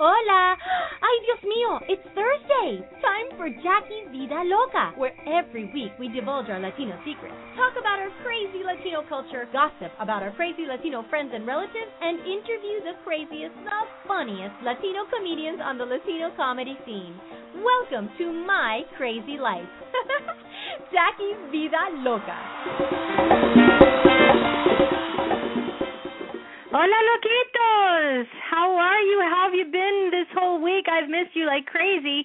Hola! Ay, Dios mío, it's Thursday! Time for Jackie's Vida Loca, where every week we divulge our Latino secrets, talk about our crazy Latino culture, gossip about our crazy Latino friends and relatives, and interview the craziest, the funniest Latino comedians on the Latino comedy scene. Welcome to my crazy life. Jackie's Vida Loca. Hola, loquitos! How are you? How have you been this whole week? I've missed you like crazy.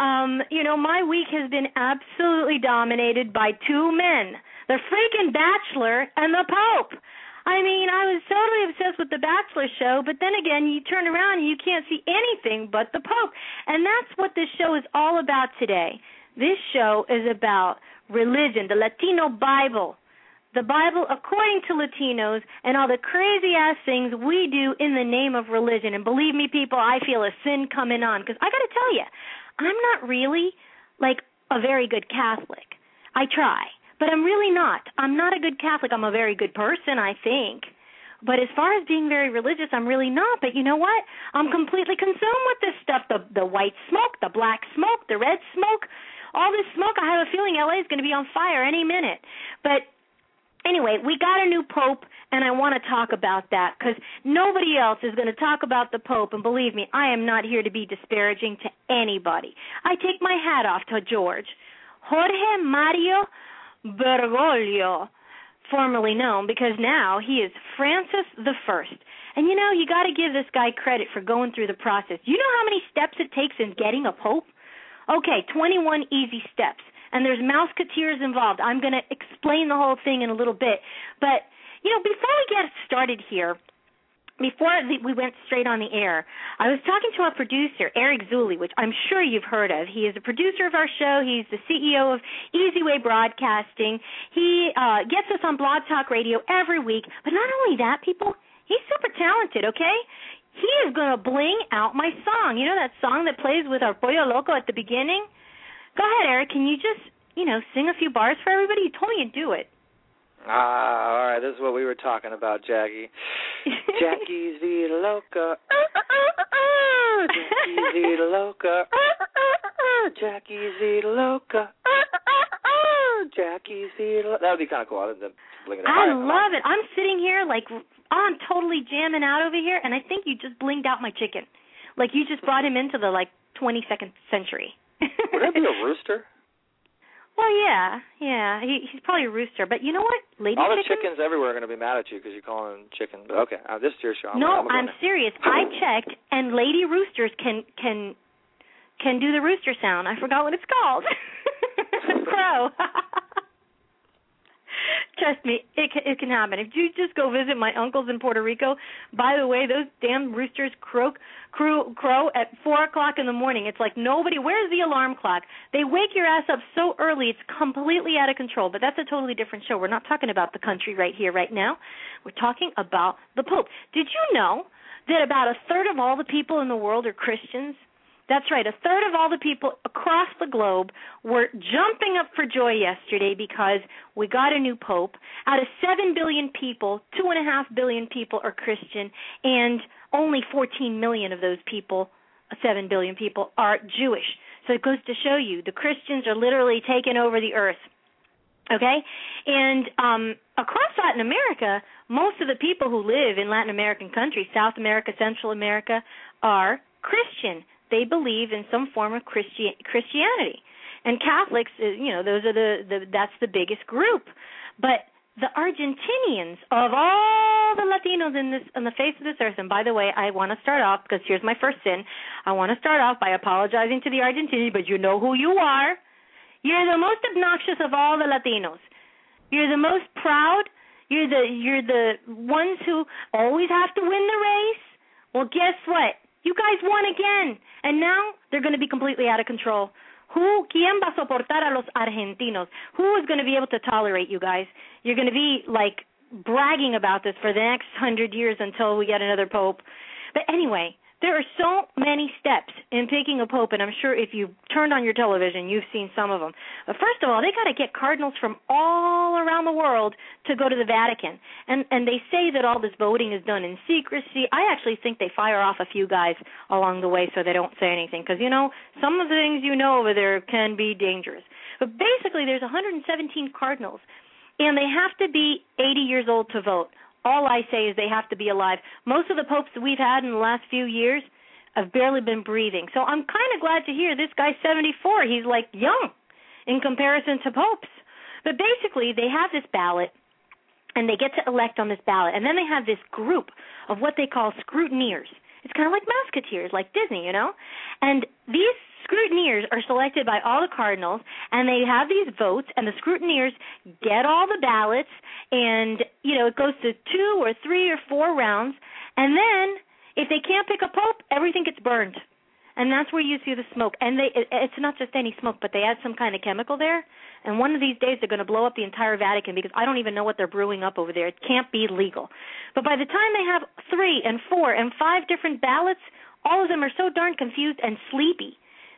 My week has been absolutely dominated by two men, the freaking Bachelor and the Pope. I mean, I was totally obsessed with the Bachelor show, but then again, you turn around and you can't see anything but the Pope. And that's what this show is all about today. This show is about religion, the Latino Bible. The Bible according to Latinos and all the crazy-ass things we do in the name of religion. And believe me, people, I feel a sin coming on because I got to tell you, I'm not really like a very good Catholic. I try, but I'm really not. I'm not a good Catholic. I'm a very good person, I think. But as far as being very religious, I'm really not. But you know what? I'm completely consumed with this stuff, the white smoke, the black smoke, the red smoke, all this smoke. I have a feeling L.A. is going to be on fire any minute. But anyway, we got a new pope, and I want to talk about that because nobody else is going to talk about the Pope. And believe me, I am not here to be disparaging to anybody. I take my hat off to George. Jorge Mario Bergoglio, formerly known because now he is Francis I. And you got to give this guy credit for going through the process. You know how many steps it takes in getting a pope? Okay, 21 easy steps. And there's Mouseketeers involved. I'm going to explain the whole thing in a little bit. But, before we get started here, before we went straight on the air, I was talking to our producer, Eric Zulli, which I'm sure you've heard of. He is a producer of our show. He's the CEO of Easy Way Broadcasting. He gets us on Blog Talk Radio every week. But not only that, people, he's super talented, okay? He is going to bling out my song. You know that song that plays with our Pollo Loco at the beginning? Go ahead, Eric. Can you just, sing a few bars for everybody? You told me you'd do it. All right. This is what we were talking about, Jackie. Jackie's Vida Loca. Jackie's Vida Loca. Jackie's Vida Loca. Jackie's Vida Loca. That would be kind of cool. I love it. I'm sitting here I'm totally jamming out over here, and I think you just blinged out my chicken. Like you just brought him into the 22nd century. Would that be a rooster? Well, yeah. He's probably a rooster. But you know what? All the chickens everywhere are going to be mad at you because you call them chicken. But okay, this is your show. I'm serious. I checked, and lady roosters can do the rooster sound. I forgot what it's called. Crow. Trust me, it can happen. If you just go visit my uncles in Puerto Rico, by the way, those damn roosters crow at 4 o'clock in the morning. It's like nobody, where's the alarm clock? They wake your ass up so early, it's completely out of control. But that's a totally different show. We're not talking about the country right here, right now. We're talking about the Pope. Did you know that about a third of all the people in the world are Christians? That's right. A third of all the people across the globe were jumping up for joy yesterday because we got a new pope. Out of 7 billion people, 2.5 billion people are Christian, and only 14 million of those people, 7 billion people, are Jewish. So it goes to show you the Christians are literally taking over the earth. Okay? And across Latin America, most of the people who live in Latin American countries, South America, Central America, are Christian. They believe in some form of Christianity. And Catholics, those are that's the biggest group. But the Argentinians, of all the Latinos on the face of this earth, and by the way, I want to start off, because here's my first sin, I want to start off by apologizing to the Argentinians, but you know who you are. You're the most obnoxious of all the Latinos. You're the most proud. You're the ones who always have to win the race. Well, guess what? You guys won again, and now they're going to be completely out of control. ¿Quién va a soportar a los argentinos? Who is going to be able to tolerate you guys? You're going to be, bragging about this for the next 100 years until we get another pope. But anyway, There are so many steps in picking a pope, and I'm sure if you turned on your television, you've seen some of them. But first of all, they got to get cardinals from all around the world to go to the Vatican. And they say that all this voting is done in secrecy. I actually think they fire off a few guys along the way so they don't say anything because, some of the things over there can be dangerous. But basically, there's 117 cardinals, and they have to be 80 years old to vote. All I say is they have to be alive. Most of the popes that we've had in the last few years have barely been breathing. So I'm kind of glad to hear this guy's 74. He's like young in comparison to popes. But basically, they have this ballot, and they get to elect on this ballot. And then they have this group of what they call scrutineers. It's kind of like Musketeers, like Disney, And these scrutineers are selected by all the cardinals, and they have these votes, and the scrutineers get all the ballots, and, it goes to 2 or 3 or 4 rounds, and then if they can't pick a pope, everything gets burned. And that's where you see the smoke. And it's not just any smoke, but they add some kind of chemical there, and one of these days they're going to blow up the entire Vatican because I don't even know what they're brewing up over there. It can't be legal. But by the time they have 3 and 4 and 5 different ballots, all of them are so darn confused and sleepy.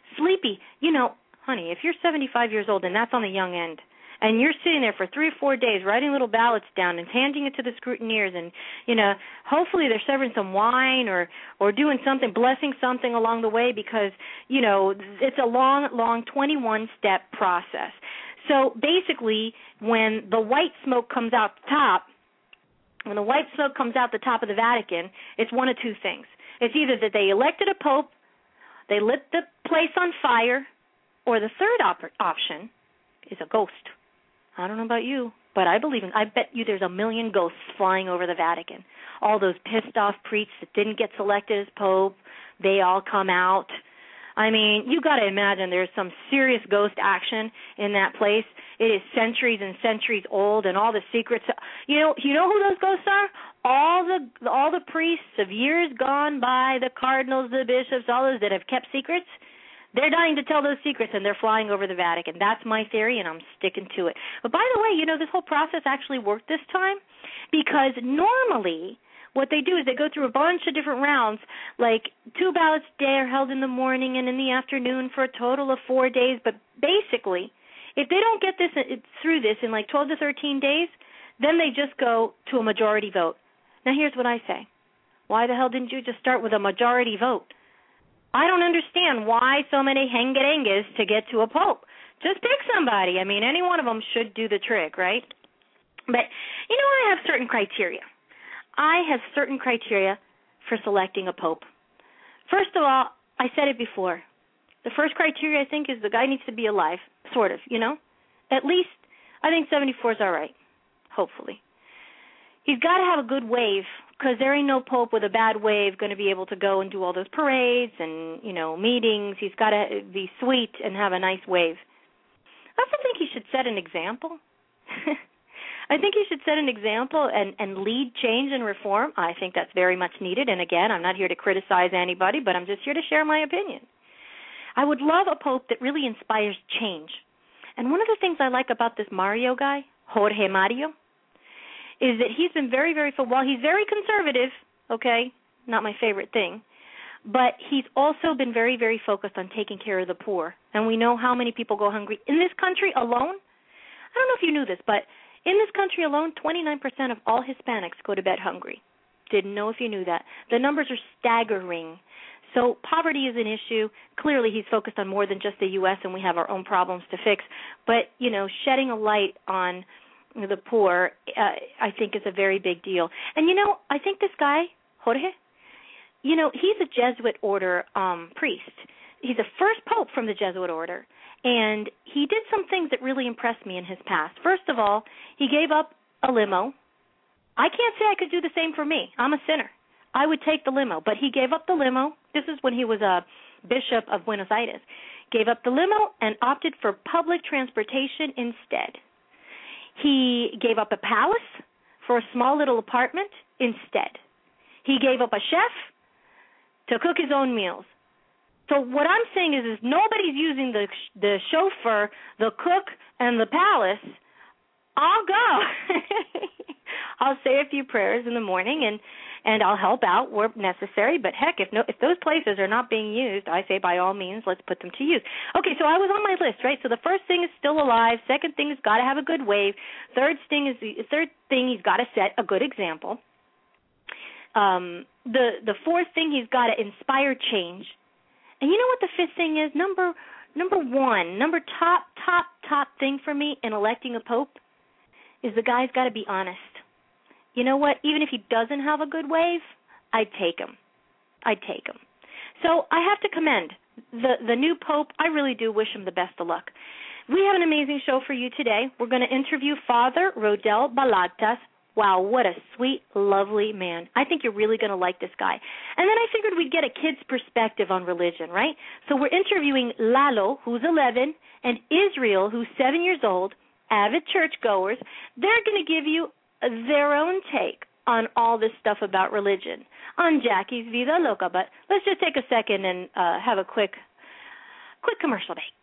Honey, if you're 75 years old and that's on the young end, and you're sitting there for 3 or 4 days writing little ballots down and handing it to the scrutineers, and, hopefully they're serving some wine or doing something, blessing something along the way because, it's a long, long 21-step process. So basically, when the white smoke comes out the top, of the Vatican, it's one of two things. It's either that they elected a pope, they lit the place on fire, or the third option is a ghost. I don't know about you, but I bet you there's a million ghosts flying over the Vatican. All those pissed off priests that didn't get selected as pope, they all come out. I mean, you got to imagine there's some serious ghost action in that place. It is centuries and centuries old, and all the secrets. You know who those ghosts are? All the priests of years gone by, the cardinals, the bishops, all those that have kept secrets. They're dying to tell those secrets, and they're flying over the Vatican. That's my theory, and I'm sticking to it. But by the way, this whole process actually worked this time because normally what they do is they go through a bunch of different rounds, like 2 ballots a day are held in the morning and in the afternoon for a total of 4 days. But basically, if they don't get through this in like 12 to 13 days, then they just go to a majority vote. Now, here's what I say. Why the hell didn't you just start with a majority vote? I don't understand why so many hengerenges to get to a pope. Just pick somebody. I mean, any one of them should do the trick, right? But, I have certain criteria. I have certain criteria for selecting a pope. First of all, I said it before. The first criteria, I think, is the guy needs to be alive, sort of, At least, I think 74 is all right, hopefully. He's got to have a good wave because there ain't no pope with a bad wave going to be able to go and do all those parades and, meetings. He's got to be sweet and have a nice wave. I also think he should set an example. I think he should set an example and lead change and reform. I think that's very much needed. And again, I'm not here to criticize anybody, but I'm just here to share my opinion. I would love a pope that really inspires change. And one of the things I like about this Mario guy, Jorge Mario, is that he's been very, very, while he's very conservative, okay, not my favorite thing, but he's also been very, very focused on taking care of the poor. And we know how many people go hungry. In this country alone, I don't know if you knew this, but in this country alone, 29% of all Hispanics go to bed hungry. Didn't know if you knew that. The numbers are staggering. So poverty is an issue. Clearly, he's focused on more than just the U.S., and we have our own problems to fix. But, shedding a light on the poor, I think is a very big deal. And, I think this guy, Jorge, he's a Jesuit order priest. He's the first pope from the Jesuit order. And he did some things that really impressed me in his past. First of all, he gave up a limo. I can't say I could do the same for me. I'm a sinner. I would take the limo. But he gave up the limo. This is when he was a bishop of Buenos Aires. Gave up the limo and opted for public transportation instead. He gave up a palace for a small little apartment instead. He gave up a chef to cook his own meals. So what I'm saying is nobody's using the chauffeur, the cook, and the palace. I'll go. I'll say a few prayers in the morning, and, and I'll help out where necessary. But heck, if those places are not being used, I say by all means, let's put them to use. Okay, so I was on my list, right? So the first thing is still alive. Second thing is got to have a good wave. Third thing he's got to set a good example. The fourth thing, he's got to inspire change. And you know what the fifth thing is? Number top thing for me in electing a pope is the guy's got to be honest. You know what? Even if he doesn't have a good wave, I'd take him. So I have to commend the new pope. I really do wish him the best of luck. We have an amazing show for you today. We're going to interview Father Rodel Balagtas. Wow, what a sweet, lovely man. I think you're really going to like this guy. And then I figured we'd get a kid's perspective on religion, right? So we're interviewing Lalo, who's 11, and Israel, who's 7 years old, avid churchgoers. They're going to give you their own take on all this stuff about religion on Jackie's Vida Loca. But let's just take a second and have a quick commercial break.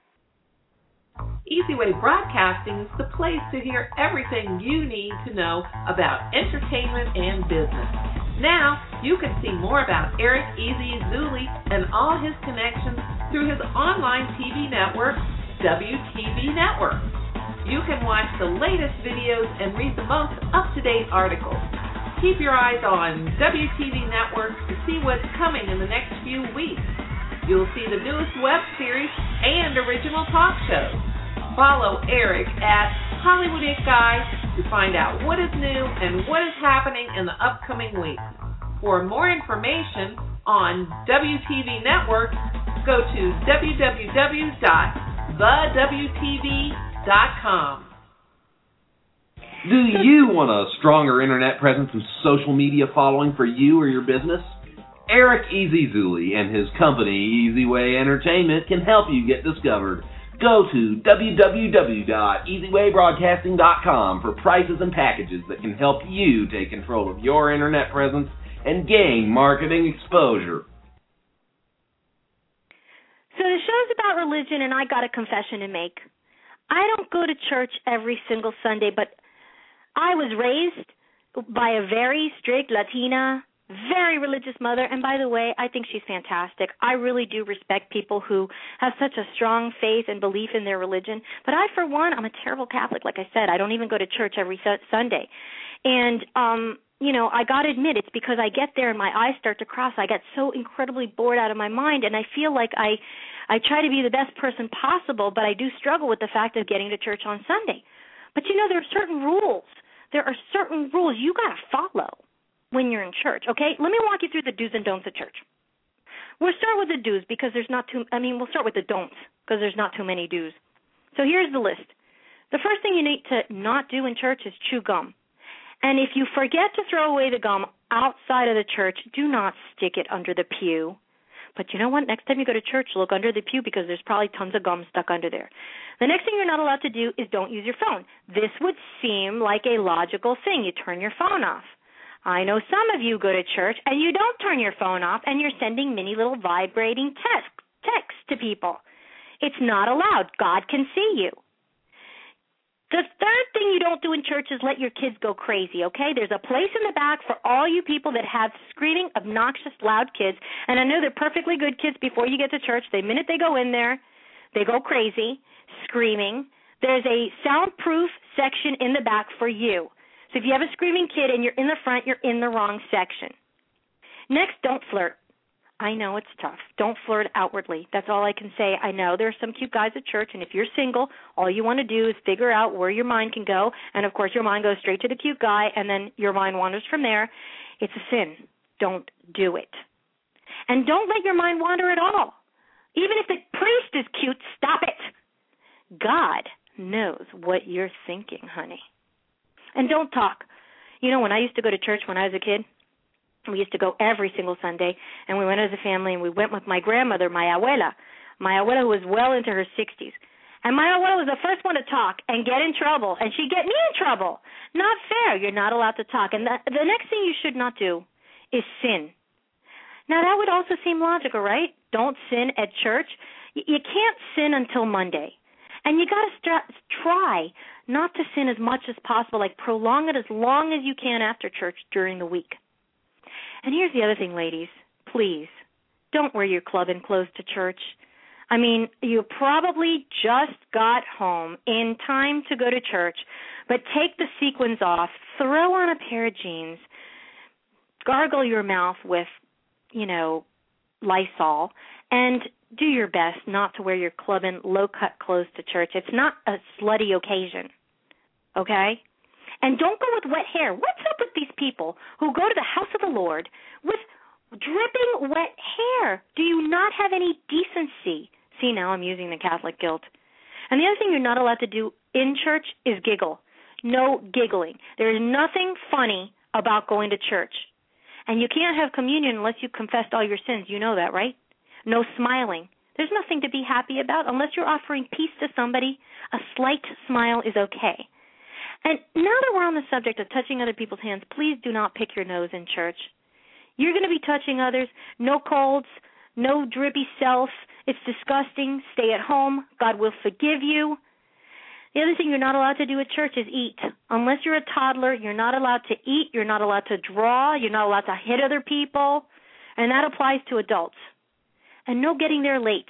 Easy Way Broadcasting is the place to hear everything you need to know about entertainment and business. Now, you can see more about Eric Easy Zuli and all his connections through his online TV network, WTV Network. You can watch the latest videos and read the most up-to-date articles. Keep your eyes on WTV Network to see what's coming in the next few weeks. You'll see the newest web series and original talk shows. Follow Eric at Hollywood It Guy to find out what is new and what is happening in the upcoming weeks. For more information on WTV Network, go to www.thewtv.com. Do you want a stronger internet presence and social media following for you or your business? Eric Easy Zuli and his company, Easy Way Entertainment, can help you get discovered. Go to www.easywaybroadcasting.com for prices and packages that can help you take control of your internet presence and gain marketing exposure. So the show's about religion, and I got a confession to make. I don't go to church every single Sunday, but I was raised by a very strict Latina, very religious mother, and by the way, I think she's fantastic. I really do respect people who have such a strong faith and belief in their religion. But I, for one, I'm a terrible Catholic. Like I said, I don't even go to church every Sunday. And, I got to admit, it's because I get there and my eyes start to cross. I get so incredibly bored out of my mind, and I feel like I try to be the best person possible, but I do struggle with the fact of getting to church on Sunday. But, there are certain rules. There are certain rules you got to follow when you're in church, okay? Let me walk you through the do's and don'ts of church. We'll start with the do's because we'll start with the don'ts because there's not too many do's. So here's the list. The first thing you need to not do in church is chew gum. And if you forget to throw away the gum outside of the church, do not stick it under the pew. But you know what? Next time you go to church, look under the pew because there's probably tons of gum stuck under there. The next thing you're not allowed to do is don't use your phone. This would seem like a logical thing. You turn your phone off. I know some of you go to church and you don't turn your phone off and you're sending mini little vibrating texts to people. It's not allowed. God can see you. The third thing you don't do in church is let your kids go crazy, okay? There's a place in the back for all you people that have screaming, obnoxious, loud kids. And I know they're perfectly good kids before you get to church. The minute they go in there, they go crazy, screaming. There's a soundproof section in the back for you. So if you have a screaming kid and you're in the front, you're in the wrong section. Next, don't flirt. I know it's tough. Don't flirt outwardly. That's all I can say. I know there are some cute guys at church, and if you're single, all you want to do is figure out where your mind can go, and, of course, your mind goes straight to the cute guy, and then your mind wanders from there. It's a sin. Don't do it. And don't let your mind wander at all. Even if the priest is cute, stop it. God knows what you're thinking, honey. And don't talk. When I used to go to church when I was a kid, we used to go every single Sunday, and we went as a family, and we went with my grandmother, my abuela who was well into her 60s. And my abuela was the first one to talk and get in trouble, and she'd get me in trouble. Not fair. You're not allowed to talk. And the next thing you should not do is sin. Now, that would also seem logical, right? Don't sin at church. You can't sin until Monday. And you got to try not to sin as much as possible, like prolong it as long as you can after church during the week. And here's the other thing, ladies. Please, don't wear your clubbing clothes to church. I mean, you probably just got home in time to go to church, but take the sequins off, throw on a pair of jeans, gargle your mouth with, Lysol, and do your best not to wear your clubbing, low-cut clothes to church. It's not a slutty occasion, okay? And don't go with wet hair. What's up with these people who go to the house of the Lord with dripping wet hair? Do you not have any decency? See, now I'm using the Catholic guilt. And the other thing you're not allowed to do in church is giggle. No giggling. There is nothing funny about going to church. And you can't have communion unless you confessed all your sins. You know that, right? No smiling. There's nothing to be happy about unless you're offering peace to somebody. A slight smile is okay. And now that we're on the subject of touching other people's hands, please do not pick your nose in church. You're going to be touching others. No colds, no drippy self. It's disgusting. Stay at home. God will forgive you. The other thing you're not allowed to do at church is eat. Unless you're a toddler, you're not allowed to eat. You're not allowed to draw. You're not allowed to hit other people. And that applies to adults. And no getting there late.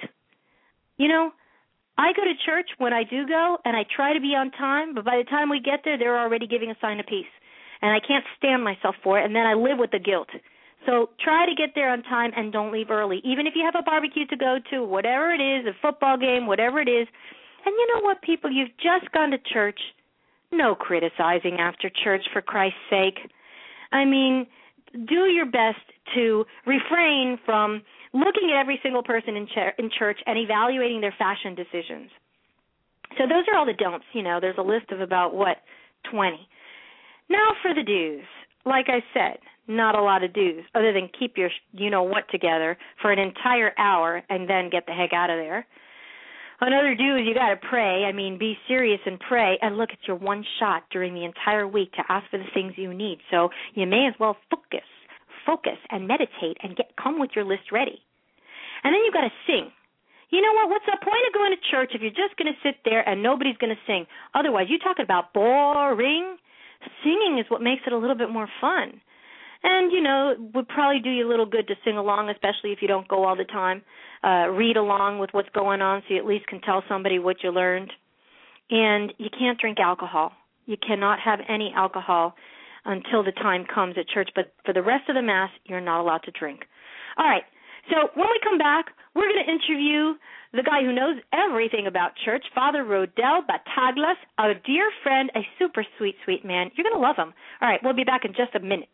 I go to church when I do go, and I try to be on time, but by the time we get there, they're already giving a sign of peace. And I can't stand myself for it, and then I live with the guilt. So try to get there on time and don't leave early. Even if you have a barbecue to go to, whatever it is, a football game, whatever it is. And you know what, people? You've just gone to church. No criticizing after church, for Christ's sake. I mean, do your best to refrain from looking at every single person in church and evaluating their fashion decisions. So those are all the don'ts. There's a list of about, 20. Now for the do's. Like I said, not a lot of do's, other than keep your you-know-what together for an entire hour and then get the heck out of there. Another do is you got to pray. I mean, be serious and pray. And look, it's your one shot during the entire week to ask for the things you need. So you may as well focus and meditate and come with your list ready. And then you got to sing. You know what? What's the point of going to church if you're just going to sit there and nobody's going to sing? Otherwise, you're talking about boring. Singing is what makes it a little bit more fun. And, it would probably do you a little good to sing along, especially if you don't go all the time. Read along with what's going on so you at least can tell somebody what you learned. And you can't drink alcohol. You cannot have any alcohol until the time comes at church. But for the rest of the Mass, you're not allowed to drink. All right. So when we come back, we're going to interview the guy who knows everything about church, Father Rodel Bataglas, a dear friend, a super sweet, sweet man. You're going to love him. All right. We'll be back in just a minute.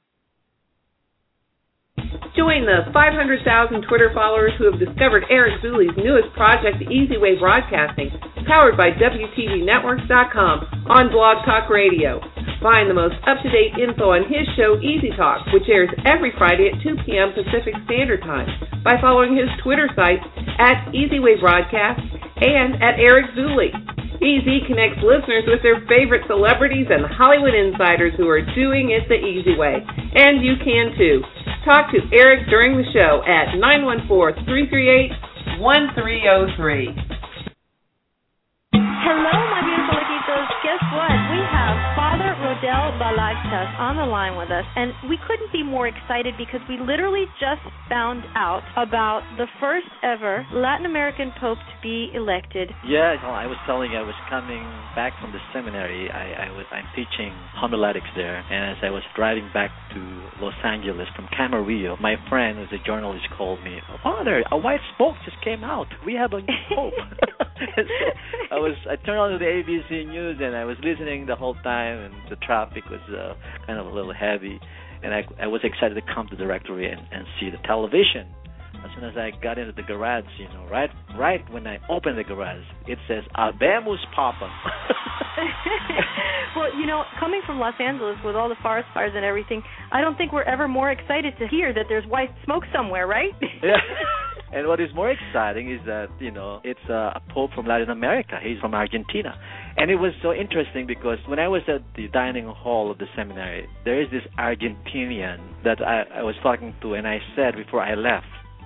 Join the 500,000 Twitter followers who have discovered Eric Zuley's newest project, Easy Way Broadcasting, powered by WTVNetworks.com on Blog Talk Radio. Find the most up-to-date info on his show, Easy Talk, which airs every Friday at 2 p.m. Pacific Standard Time, by following his Twitter sites at Easy Way Broadcast and at Eric Zuley. Easy connects listeners with their favorite celebrities and Hollywood insiders who are doing it the easy way. And you can too. Talk to Eric during the show at 914-338-1303. Hello, my beautiful Laquitos. Guess what? We have Father Rodel Balagtas on the line with us, and we couldn't be more excited because we literally just found out about the first ever Latin American Pope to be elected. Yeah, I was telling you, I was coming back from the seminary. I'm teaching homiletics there, and as I was driving back to Los Angeles from Camarillo, my friend, who's a journalist, called me, "Father, a white smoke just came out. We have a new Pope." So I turned on to the ABC News, and I was listening the whole time, and the traffic was kind of a little heavy, and I was excited to come to the rectory and see the television. As soon as I got into the garage, right when I opened the garage, it says, "Habemus Papa." Well, coming from Los Angeles with all the forest fires and everything, I don't think we're ever more excited to hear that there's white smoke somewhere, right? Yeah. And what is more exciting is that, it's a Pope from Latin America. He's from Argentina. And it was so interesting because when I was at the dining hall of the seminary, there is this Argentinian that I was talking to, and I said before I left,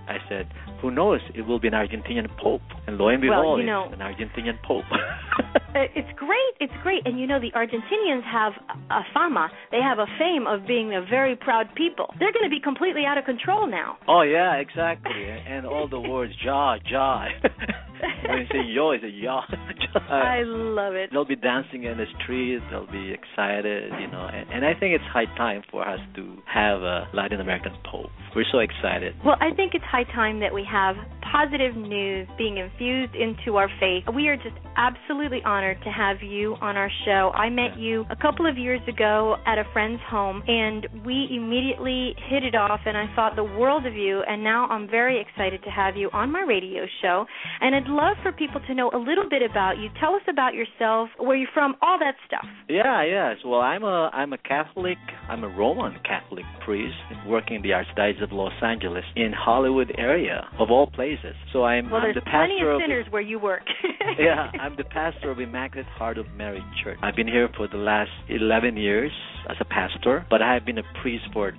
I said, who knows? It will be an Argentinian Pope. And lo and behold, well, it's an Argentinian Pope. It's great. It's great. And, the Argentinians have a fama. They have a fame of being a very proud people. They're going to be completely out of control now. Oh, yeah, exactly. And all the words, ja. When you say yo, it's a ya. I love it. They'll be dancing in the streets. They'll be excited, And I think it's high time for us to have a Latin American Pope. We're so excited. Well, I think it's high time that we have positive news being infused into our faith. We are just absolutely honored to have you on our show. I met you a couple of years ago at a friend's home, and we immediately hit it off, and I thought the world of you, and now I'm very excited to have you on my radio show. And I'd love for people to know a little bit about you. Tell us about yourself, where you're from, all that stuff. Yeah. Well, I'm a Catholic. I'm a Roman Catholic priest working in the Archdiocese of Los Angeles in Hollywood area, of all places. So I'm there's the plenty pastor of sinners where you work. Yeah, I'm the pastor of Immaculate Heart of Mary Church. I've been here for the last 11 years as a pastor, but I have been a priest for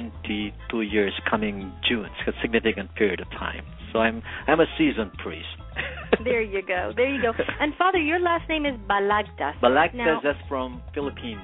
22 years coming June. It's a significant period of time. So I'm a seasoned priest. There you go. And Father, your last name is Balagtas. Balagtas, that's from Philippines.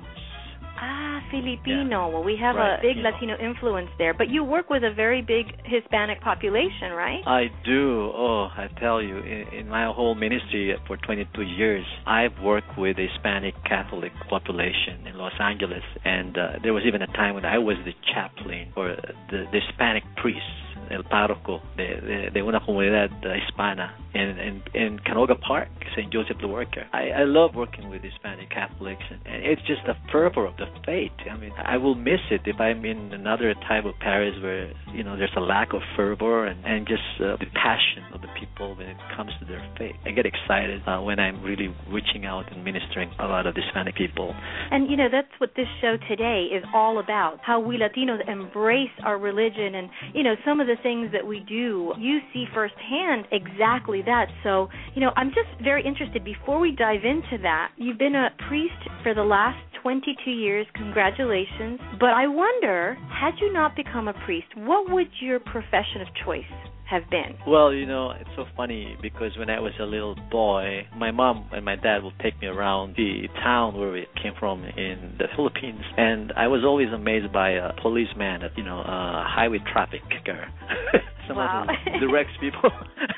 Filipino. Yeah. Well, we have a big Latino influence there. But you work with a very big Hispanic population, right? I do. Oh, I tell you, in my whole ministry for 22 years, I've worked with the Hispanic Catholic population in Los Angeles. And there was even a time when I was the chaplain for the Hispanic priests, el párroco de una comunidad hispana in Canoga Park, St. Joseph the Worker. I love working with Hispanic Catholics, and it's just the fervor of the faith. I mean, I will miss it if I'm in another type of parish where, there's a lack of fervor and just the passion of the people when it comes to their faith. I get excited when I'm really reaching out and ministering a lot of Hispanic people. And, that's what this show today is all about, how we Latinos embrace our religion and, some of the things that we do. You see firsthand exactly that. So, I'm just very interested, before we dive into that, you've been a priest for the last 22 years. Congratulations. But I wonder, had you not become a priest, what would your profession of choice have been? Well, it's so funny because when I was a little boy, my mom and my dad would take me around the town where we came from in the Philippines, and I was always amazed by a policeman, a highway traffic guy, someone who directs people.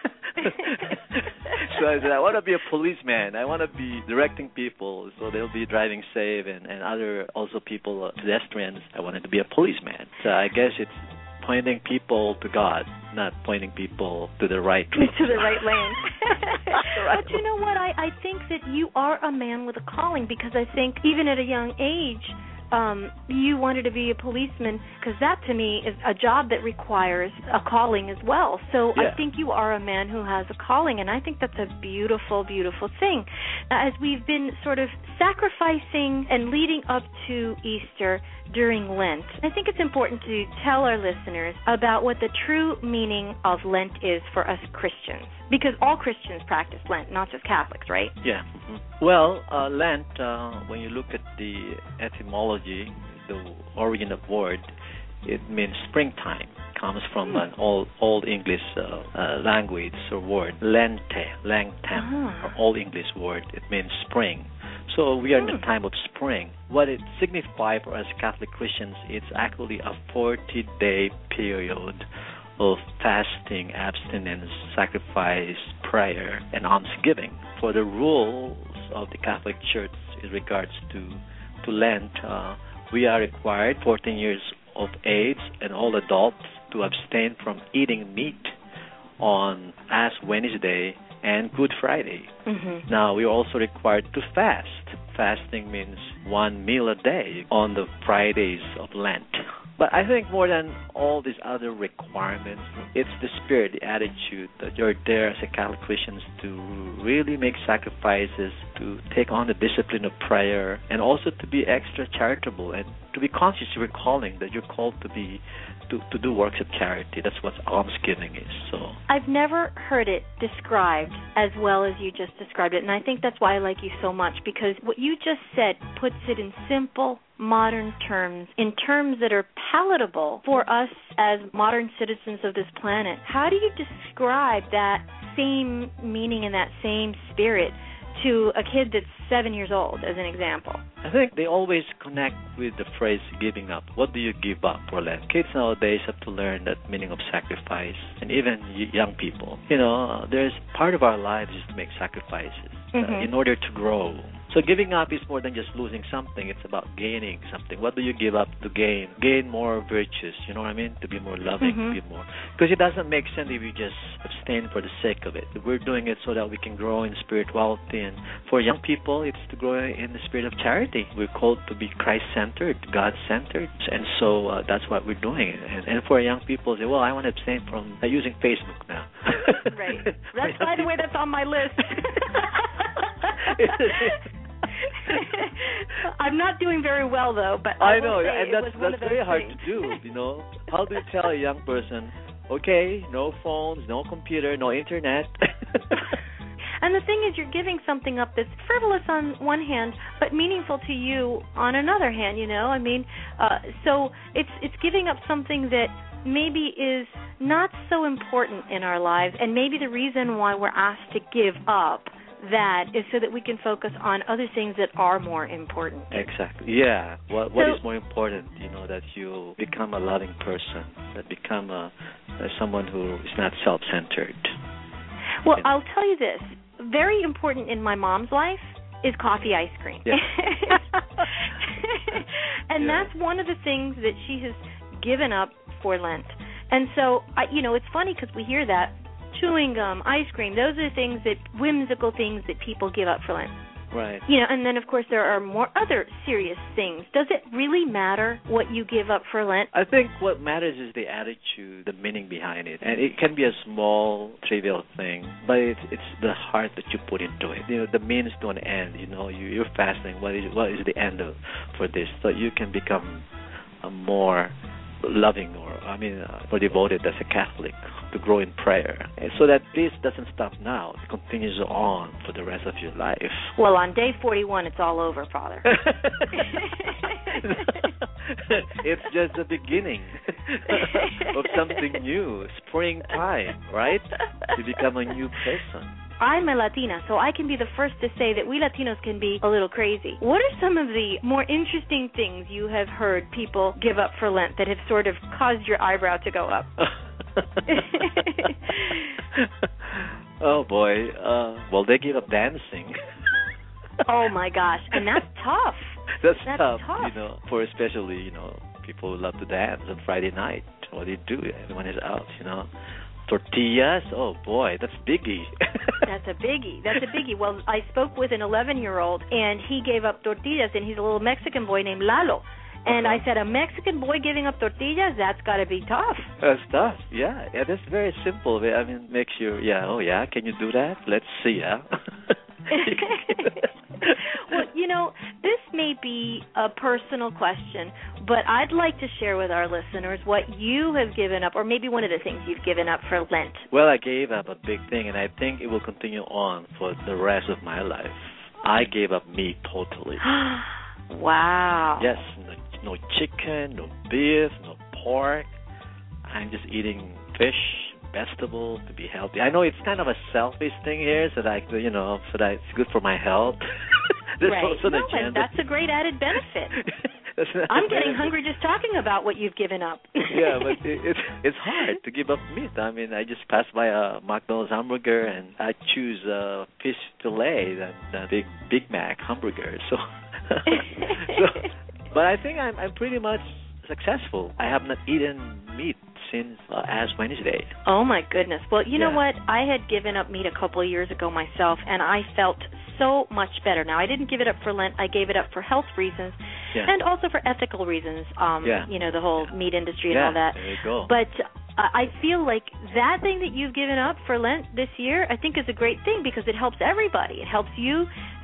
So I said, I want to be a policeman. I want to be directing people so they'll be driving safe, and other also people, pedestrians. I wanted to be a policeman. So I guess it's pointing people to God, not pointing people to the right to the right lane. But you know what? I think that you are a man with a calling, because I think even at a young age, you wanted to be a policeman, because that to me is a job that requires a calling as well. So yeah. I think you are a man who has a calling, and I think that's a beautiful, beautiful thing. As we've been sort of sacrificing and leading up to Easter during Lent, I think it's important to tell our listeners about what the true meaning of Lent is for us Christians, because all Christians practice Lent, not just Catholics, right? Yeah. Mm-hmm. Well, Lent, when you look at the etymology, the origin of word, it means springtime. It comes from an old English language or word, lente, or Old English word. It means spring. So we are in the time of spring. What it signifies for us Catholic Christians, it's actually a 40-day period of fasting, abstinence, sacrifice, prayer, and almsgiving. For the rules of the Catholic Church in regards to Lent, we are required 14 years of age and all adults to abstain from eating meat on Ash Wednesday and Good Friday. Mm-hmm. Now, we are also required to fast. Fasting means one meal a day on the Fridays of Lent. But I think more than all these other requirements, it's the spirit, the attitude that you're there as a Catholic Christians to really make sacrifices, to take on the discipline of prayer, and also to be extra charitable and to be conscious of your calling, that you're called to be to do works of charity. That's what almsgiving is. So I've never heard it described as well as you just described it, and I think that's why I like you so much, because what you just said puts it in simple, modern terms, in terms that are palatable for us as modern citizens of this planet. How do you describe that same meaning and that same spirit to a kid that's 7 years old, as an example? I think they always connect with the phrase giving up. What do you give up for Lent? Kids nowadays have to learn that meaning of sacrifice, and even young people. There's part of our lives is to make sacrifices in order to grow. So giving up is more than just losing something. It's about gaining something. What do you give up to gain? Gain more virtues, you know what I mean? To be more loving, to be more. Because it doesn't make sense if you just abstain for the sake of it. We're doing it so that we can grow in spirituality. And for young people, it's to grow in the spirit of charity. We're called to be Christ-centered, God-centered. And so that's what we're doing. And for young people, say, well, I want to abstain from using Facebook now. Right. That's, by the way, that's on my list. I'm not doing very well, though, but I know, and that's very hard to do, How do you tell a young person, okay, no phones, no computer, no internet? And the thing is, you're giving something up that's frivolous on one hand, but meaningful to you on another hand, I mean, so it's giving up something that maybe is not so important in our lives, and maybe the reason why we're asked to give up that is so that we can focus on other things that are more important. Exactly. Yeah. What is more important? That you become a loving person, that become someone who is not self-centered. Well, I'll tell you this. Very important in my mom's life is coffee ice cream. Yeah. And that's one of the things that she has given up for Lent. And so, it's funny because we hear that. Chewing gum, ice cream, those are things whimsical things that people give up for Lent. Right. And then, of course, there are more other serious things. Does it really matter what you give up for Lent? I think what matters is the attitude, the meaning behind it. And it can be a small, trivial thing, but it's the heart that you put into it. The means to an end. You're fasting. What is the end for this? So you can become a more loving more devoted as a Catholic, to grow in prayer, and so that this doesn't stop now. It continues on for the rest of your life. Well, on day 41, it's all over, Father. It's just the beginning of something new, springtime, right? To become a new person. I'm a Latina, so I can be the first to say that we Latinos can be a little crazy. What are some of the more interesting things you have heard people give up for Lent that have sort of caused your eyebrow to go up? Oh, boy. Well, they give up dancing. Oh, my gosh. And that's tough. That's tough. For especially, people who love to dance on Friday night. What do you do? Everyone is out, Tortillas? Oh, boy, that's biggie. That's a biggie. Well, I spoke with an 11-year-old, and he gave up tortillas, and he's a little Mexican boy named Lalo. And I said, a Mexican boy giving up tortillas? That's got to be tough. That's tough, yeah. That's very simple. Makes you, can you do that? Let's see, yeah. Well, this may be a personal question, but I'd like to share with our listeners what you have given up, or maybe one of the things you've given up for Lent. Well, I gave up a big thing, and I think it will continue on for the rest of my life. I gave up meat totally. Wow. Yes, no chicken, no beef, no pork. I'm just eating fish, vegetables to be healthy. I know it's kind of a selfish thing here, so that it's good for my health. Right. And that's a great added benefit. I'm getting hungry just talking about what you've given up. Yeah, but it's hard to give up meat. I just passed by a McDonald's hamburger, and I choose fish fillet than Big Mac hamburger. So, but I think I'm pretty much successful. I have not eaten meat since Ash Wednesday. Oh, my goodness. Well, you know what? I had given up meat a couple of years ago myself, and I felt so much better. Now, I didn't give it up for Lent. I gave it up for health reasons and also for ethical reasons, the whole meat industry and all that. There you go. But I feel like that thing that you've given up for Lent this year, I think is a great thing because it helps everybody. It helps you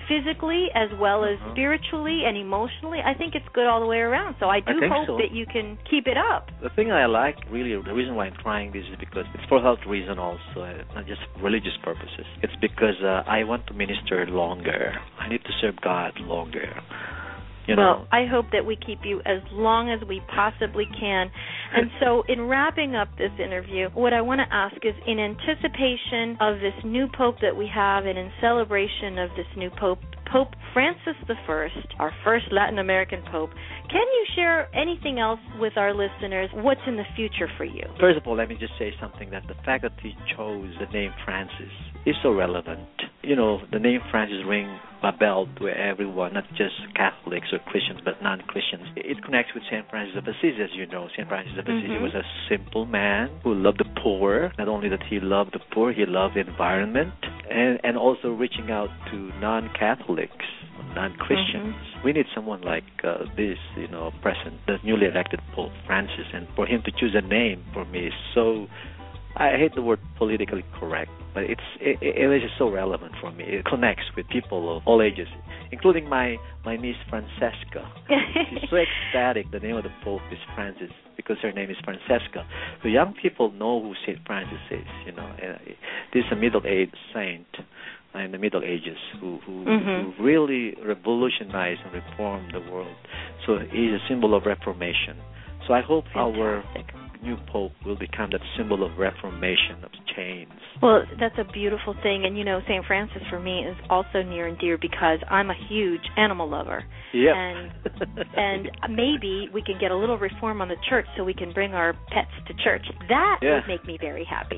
physically as well as spiritually and emotionally. I think it's good all the way around. So I hope that you can keep it up. The thing I like, really, the reason why I'm trying this is because it's for health reason also, not just religious purposes. It's because I want to minister longer. I need to serve God longer. Well, I hope that we keep you as long as we possibly can. And so in wrapping up this interview, what I want to ask is, in anticipation of this new Pope that we have and in celebration of this new Pope, Pope Francis I, our first Latin American Pope, can you share anything else with our listeners? What's in the future for you? First of all, let me just say something, that the fact that he chose the name Francis is so relevant. The name Francis rings a bell to everyone, not just Catholics or Christians, but non-Christians. It connects with St. Francis of Assisi, as you know. St. Francis of Assisi was a simple man who loved the poor. Not only that he loved the poor, he loved the environment, and also reaching out to non-Catholics, non-Christians. We need someone like this, present, the newly elected Pope Francis, and for him to choose a name for me is so, I hate the word politically correct, but it is so relevant for me. It connects with people of all ages, including my niece Francesca. She's so ecstatic. The name of the Pope is Francis because her name is Francesca. So young people know who St. Francis is. This is a middle-aged saint in the Middle Ages who really revolutionized and reformed the world. So he's a symbol of reformation. So I hope our new Pope will become that symbol of reformation, of change. Well, that's a beautiful thing. And, St. Francis for me is also near and dear because I'm a huge animal lover. Yeah. And maybe we can get a little reform on the church so we can bring our pets to church. That would make me very happy.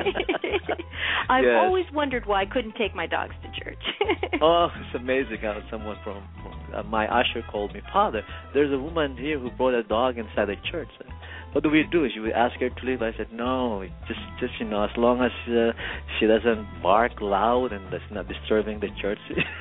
I've always wondered why I couldn't take my dogs to church. Oh, it's amazing how someone from my usher called me, "Father, there's a woman here who brought a dog inside the church. What do we do? Should we ask her to leave?" I said, "No, just as long as she doesn't bark loud and that's not disturbing the church."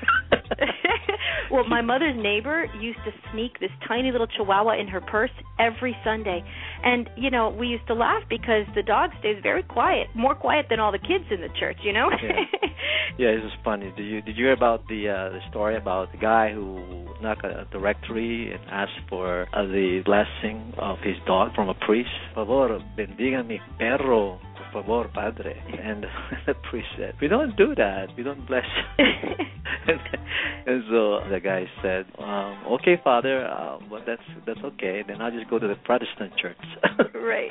Well, my mother's neighbor used to sneak this tiny little chihuahua in her purse every Sunday. And, we used to laugh because the dog stays very quiet, more quiet than all the kids in the church, Yeah, it was funny. Did you hear about the story about the guy who knocked at the rectory and asked for the blessing of his dog from a priest? "Por favor, bendiga mi perro. Por favor, padre." And the priest said, "We don't do that. We don't bless." And so the guy said, "Okay, Father, but that's okay. Then I'll just go to the Protestant church." Right.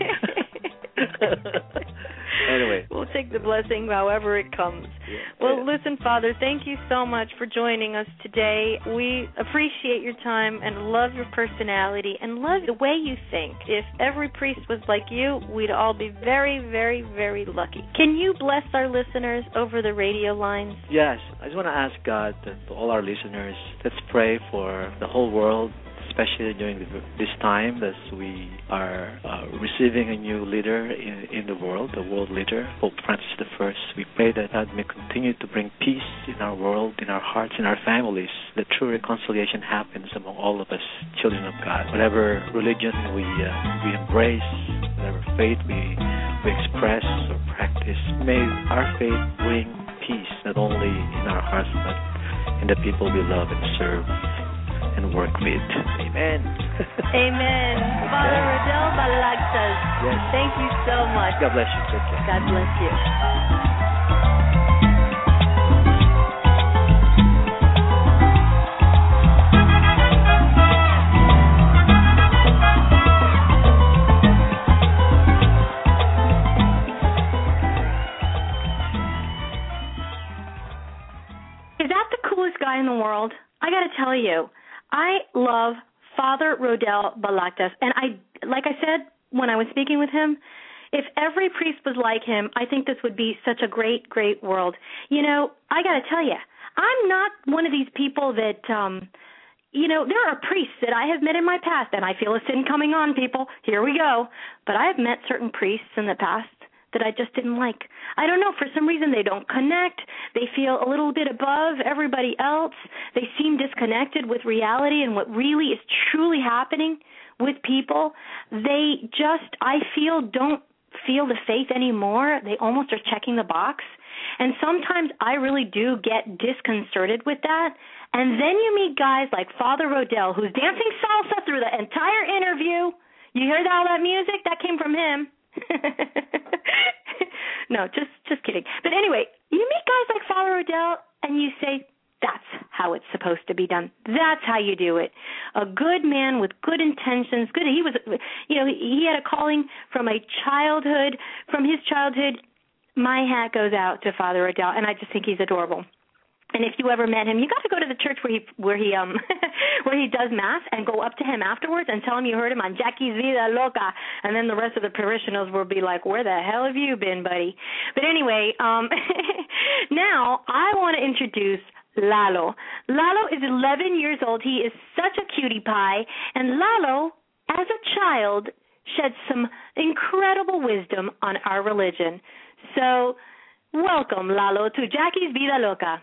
Anyway. We'll take the blessing however it comes. Yeah. Well, listen, Father, thank you so much for joining us today. We appreciate your time and love your personality and love the way you think. If every priest was like you, we'd all be very, very, very lucky. Can you bless our listeners over the radio lines? Yes. I just want to ask God that to all our listeners, let's pray for the whole world, especially during this time as we are receiving a new leader in the world, the world leader, Pope Francis I. We pray that God may continue to bring peace in our world, in our hearts, in our families, that true reconciliation happens among all of us, children of God. Whatever religion we embrace, whatever faith we express or practice, may our faith bring peace not only in our hearts but in the people we love and serve and work with. Amen. Amen. Father Rodel Balagtas, thank you so much. God bless you. Take care. God bless you. Is that the coolest guy in the world? I got to tell you, I love Father Rodel Balagtas, and like I said when I was speaking with him, if every priest was like him, I think this would be such a great, great world. I got to tell you, I'm not one of these people that, there are priests that I have met in my past, and I feel a sin coming on, people. Here we go. But I have met certain priests in the past that I just didn't like. I don't know, for some reason they don't connect. They feel a little bit above everybody else. They seem disconnected with reality and what really is truly happening with people. They just, I feel, don't feel the faith anymore. They almost are checking the box. And sometimes I really do get disconcerted with that. And then you meet guys like Father Rodell, who's dancing salsa through the entire interview. You hear all that music? That came from him. No, just kidding. But anyway, you meet guys like Father Rodell, and you say, that's how it's supposed to be done. That's how you do it. A good man with good intentions. Good. He was, he had a calling from his childhood. My hat goes out to Father Rodell, and I just think he's adorable. And if you ever met him, you got to go to the church where he where he does mass and go up to him afterwards and tell him you heard him on Jackie's Vida Loca, and then the rest of the parishioners will be like, "Where the hell have you been, buddy?" But anyway, now I want to introduce Lalo. Lalo is 11 years old. He is such a cutie pie, and Lalo, as a child, shed some incredible wisdom on our religion. So, welcome, Lalo, to Jackie's Vida Loca.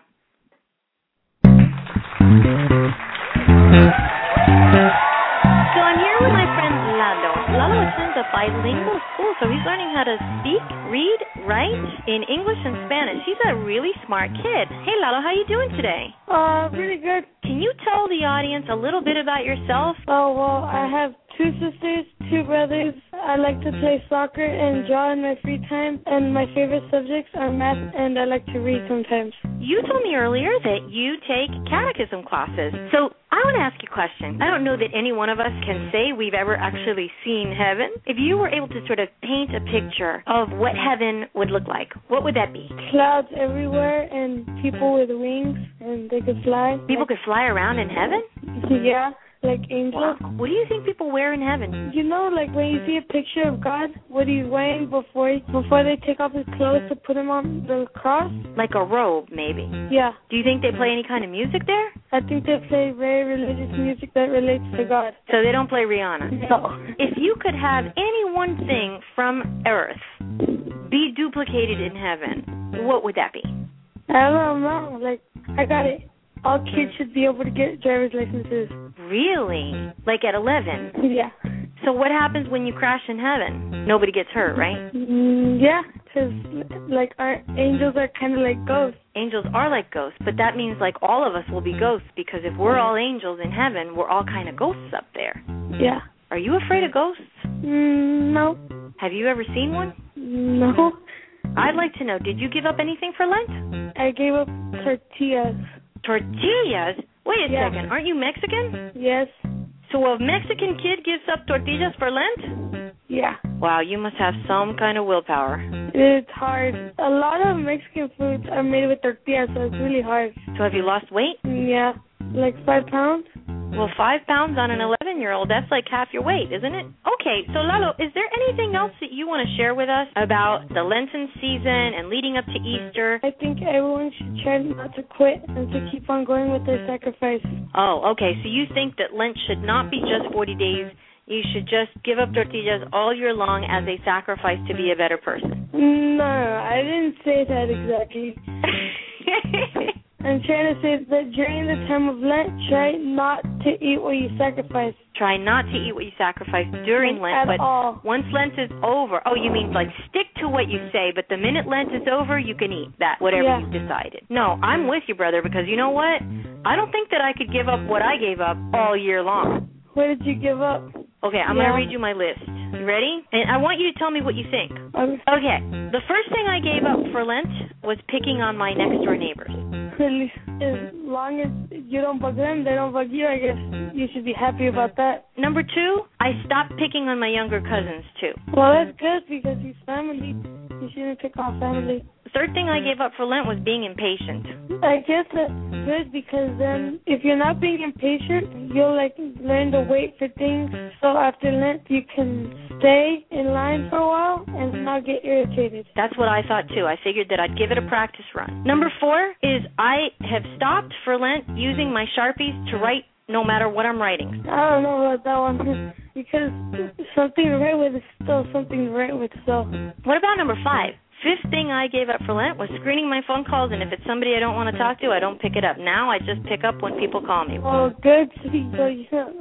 So I'm here with my friend Lalo. Lalo attends a bilingual school, so he's learning how to speak, read, write in English and Spanish. He's a really smart kid. Hey, Lalo, how you doing today? Really good. Can you tell the audience a little bit about yourself? Oh, well, I have 2 sisters, 2 brothers. I like to play soccer and draw in my free time, and my favorite subjects are math, and I like to read sometimes. You told me earlier that you take catechism classes. So I want to ask you a question. I don't know that any one of us can say we've ever actually seen heaven. If you were able to sort of paint a picture of what heaven would look like, what would that be? Clouds everywhere and people with wings, and they could fly. People could fly around in heaven? Yeah. Like angels. Wow. What do you think people wear in heaven? You know, like when you see a picture of God, what he's wearing before they take off his clothes to put him on the cross? Like a robe, maybe. Yeah. Do you think they play any kind of music there? I think they play very religious music that relates to God. So they don't play Rihanna? No. If you could have any one thing from earth be duplicated in heaven, what would that be? I don't know. Like, I got it. All kids should be able to get driver's licenses. Really? Like at 11? Yeah. So what happens when you crash in heaven? Nobody gets hurt, right? Yeah, because like our angels are kind of like ghosts. Angels are like ghosts, but that means like all of us will be ghosts, because if we're all angels in heaven, we're all kind of ghosts up there. Yeah. Are you afraid of ghosts? No. Have you ever seen one? No. I'd like to know, did you give up anything for Lent? I gave up tortillas. Tortillas? Wait a second, aren't you Mexican? Yes. So a Mexican kid gives up tortillas for Lent? Yeah. Wow, you must have some kind of willpower. It's hard. A lot of Mexican foods are made with tortillas, so it's really hard. So have you lost weight? Yeah, like 5 pounds. Well, 5 pounds on an 11-year-old, that's like half your weight, isn't it? Okay, so Lalo, is there anything else that you want to share with us about the Lenten season and leading up to Easter? I think everyone should try not to quit and to keep on going with their sacrifice. Oh, okay, so you think that Lent should not be just 40 days. You should just give up tortillas all year long as a sacrifice to be a better person. No, I didn't say that exactly. I'm trying to say that during the time of Lent, try not to eat what you sacrifice. Try not to eat what you sacrifice during Lent, but once Lent is over, oh, you mean like stick to what you say, but the minute Lent is over, you can eat that, whatever you've decided. No, I'm with you, brother, because you know what? I don't think that I could give up what I gave up all year long. What did you give up? Okay, I'm going to read you my list. You ready? And I want you to tell me what you think. Okay. The first thing I gave up for Lent was picking on my next-door neighbors. As long as you don't bug them, they don't bug you, I guess you should be happy about that. Number 2, I stopped picking on my younger cousins, too. Well, that's good because he's family. You shouldn't pick on family. The third thing I gave up for Lent was being impatient. I guess that's good because then if you're not being impatient, you'll like learn to wait for things. So after Lent, you can stay in line for a while and not get irritated. That's what I thought too. I figured that I'd give it a practice run. Number 4 is I have stopped for Lent using my Sharpies to write no matter what I'm writing. I don't know about that one because something to write with is still something to write with. So what about number 5? Fifth thing I gave up for Lent was screening my phone calls, and if it's somebody I don't want to talk to, I don't pick it up. Now I just pick up when people call me. Oh, good. So you